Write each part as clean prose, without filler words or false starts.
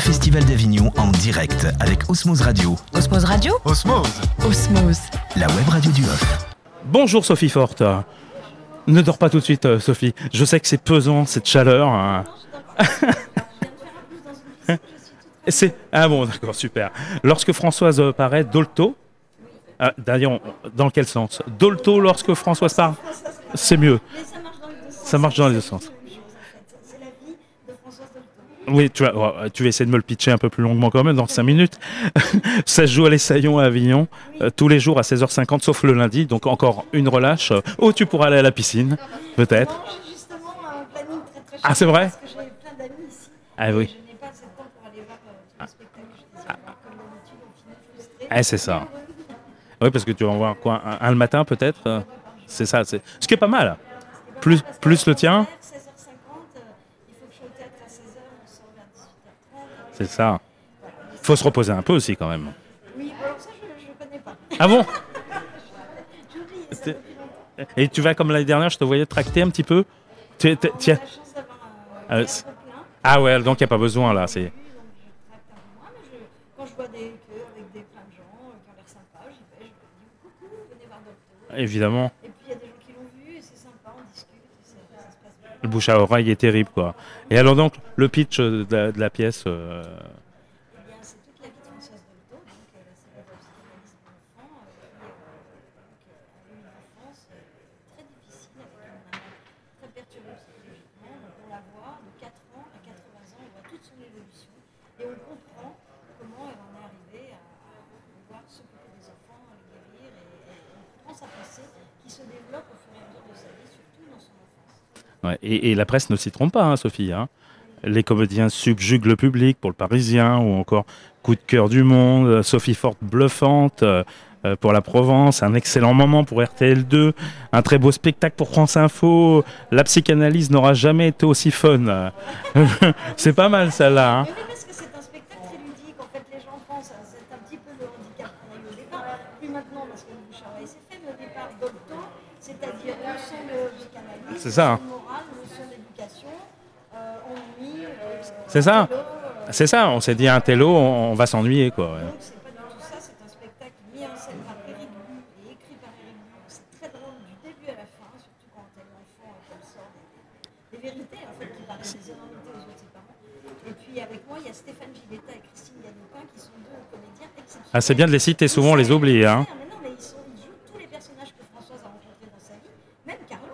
Festival d'Avignon en direct avec Osmose Radio. Osmose Radio ? Osmose. Osmose. La web radio du Off. Bonjour Sophie Forte. Ne dors pas tout de suite Sophie. Je sais que c'est pesant cette chaleur. Ah bon, d'accord, super. Lorsque Françoise paraît, Dolto. D'ailleurs, dans quel sens ? Dolto lorsque Françoise part, c'est mieux. Ça marche dans les deux sens. C'est la vie de Françoise Dolto. Oui, tu vas essayer de me le pitcher un peu plus longuement quand même, dans 5 minutes. Ça se joue à l'Essaillon à Avignon, tous les jours à 16h50, sauf le lundi, donc encore une relâche. Oh, tu pourras aller à la piscine, peut-être. Non, j'ai justement un planning très très Ah, c'est vrai ? parce que j'ai plein d'amis ici. Ah oui. Je n'ai pas assez de temps pour aller voir tous les spectacles. Je suis désolée, comme d'habitude, on finit frustré. Ah, c'est ça. Oui, parce que tu vas en voir quoi, un le matin peut-être. C'est ça, ce qui est pas mal. Plus le tien. 16h50, il faut que je sois au théâtre à 16h, on sort vers 18h30. C'est ça. Faut se reposer un peu aussi quand même. Oui, alors ça, je ne connais pas. Ah bon ? J'ai oublié ça depuis longtemps. Et tu vas comme l'année dernière, je te voyais tracter un petit peu. J'ai la chance d'avoir un théâtre plein. Ah ouais, donc il n'y a pas besoin là. C'est... Donc je tracte un peu moins, mais quand je vois des queues avec plein de gens qui ont l'air sympas, j'y vais, je dis coucou, venez voir Docto. Évidemment, Et puis il y a des gens qui l'ont vu et c'est sympa, on discute, et ça se passe bien. le bouche à oreille est terrible quoi. Et alors donc, le pitch de la pièce. Eh bien, c'est toute la vie de Françoise Dolto, donc la célèbre psychanalyste pour enfants, qui a eu une enfance très difficile, avec une maman très perturbée psychologiquement. Donc on la voit de 4 ans à 80 ans, on voit toute son évolution et on comprend comment elle en est arrivée à pouvoir s'occuper des enfants, les guérir, et on comprend sa pensée qui se développe au fur et à mesure de sa vie, surtout dans son enfance. Ouais, et la presse ne s'y trompe pas, hein, Sophie. Hein. Les comédiens subjuguent le public pour le Parisien ou encore Coup de cœur du monde, Sophie Forte bluffante pour la Provence, un excellent moment pour RTL2, un très beau spectacle pour France Info. La psychanalyse n'aura jamais été aussi fun. C'est pas mal celle-là. Hein. Mais oui, parce que c'est un spectacle très ludique. En fait, les gens pensent, c'est un petit peu le handicap qu'on a eu au départ. Plus maintenant, parce que le bouche à oreille s'est fait, mais au départ, Dolto, c'est-à-dire leçon de psychanalyse, C'est ça. leçon de morale, leçon d'éducation, ennui, C'est ça. vélo, C'est ça, on s'est dit un télo, on va s'ennuyer quoi. Ouais. donc c'est pas du tout ça, c'est un spectacle mis en scène par Éric Bu et écrit par Éric Bu. C'est très drôle du début à la fin, surtout quand elle est enfant et qu'elle sort des vérités en fait qui paraissent des énormités aux yeux de ses parents. Et puis avec moi, il y a Stéphane Giletta et Christine Ganopin qui sont deux comédiens exceptionnels. Ah, c'est bien de les citer, souvent on les oublie. Hein. Mais non, mais ils jouent tous les personnages que Françoise a rencontrés dans sa vie, même Carlos.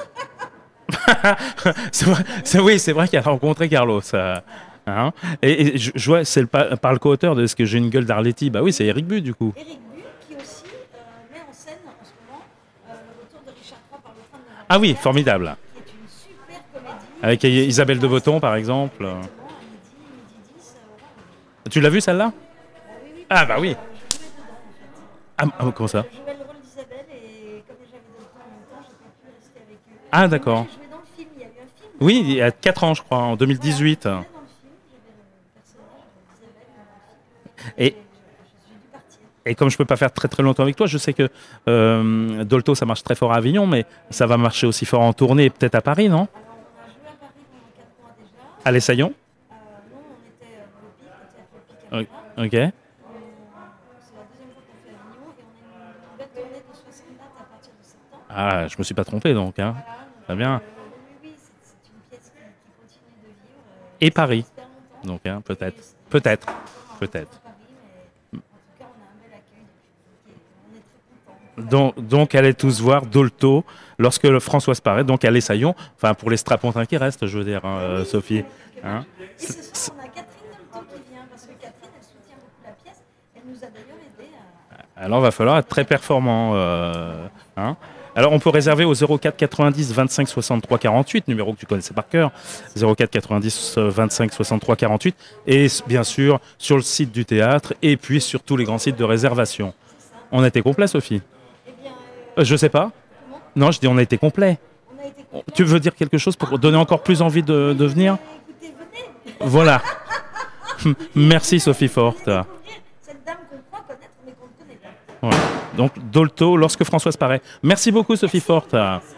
C'est vrai qu'elle a rencontré Carlos. Hein. Et je vois, c'est par le co-auteur de ce que j'ai une gueule d'Arletty. Bah oui, c'est Éric Bu du coup. Éric Bu qui aussi met en scène en ce moment le retour de Richard III par le train de Novembre. Ah oui, formidable. Qui est une super comédie. Avec Isabelle de Botton par exemple. Exactement, à midi 10. Tu l'as vu celle-là ? Oui, oui. Ah bah oui. Je jouais dedans en fait. Comment ça ? Je jouais le rôle d'Isabelle et comme j'avais de le temps en même temps, j'ai pas pu rester avec eux. Ah d'accord. J'ai joué dans le film, il y a eu un film. Oui, il y a 4 ans je crois, en 2018. Dans le film, j'avais le personnage d'Isabelle dans le film. Et, J'ai dû partir. et comme je peux pas faire très très longtemps avec toi, je sais que Dolto ça marche très fort à Avignon, mais ça va marcher aussi fort en tournée et peut-être à Paris, non ? Alors on a joué à Paris pendant 4 mois déjà. À l'Essaillon ? Non, on était dans le Pic, au théâtre Le Pic à Paris. Ok. C'est la deuxième fois qu'on fait Avignon et on a une belle tournée de 60 dates à partir de septembre. Ah, je me suis pas trompé donc. Hein. Voilà, donc, Très bien. oui, c'est une pièce qui continue de vivre. Et Paris. Super longtemps. Donc hein, peut-être. Et c'est Peut-être. encore un Peut-être. peu Paris, mais en tout cas, on a un bel accueil depuis. On est très contents. Donc allez tous voir Dolto lorsque Françoise paraît, donc à l'Essaillon. Enfin pour les strapontins qui restent, je veux dire, hein, Sophie. Hein. Et ce soir, on a Catherine Dolto qui vient parce que Catherine, elle soutient beaucoup la pièce. Elle nous a d'ailleurs aidé à. Alors, il va falloir être très performant. Hein. Alors, on peut réserver au 04 90 25 63 48, numéro que tu connaissais par cœur. 04 90 25 63 48. Et bien sûr, sur le site du théâtre et puis sur tous les grands sites de réservation. On a été complet, Sophie ? Eh bien, Je sais pas. comment Non, je dis on a été complet. on a été contents. Tu veux dire quelque chose pour donner encore plus envie de venir ? Écoutez, venez Voilà. Merci, Sophie Forte. découvrir cette dame qu'on croit connaître mais qu'on ne connaît pas. Voilà. Donc Dolto, lorsque Françoise paraît. Merci beaucoup Sophie Forte.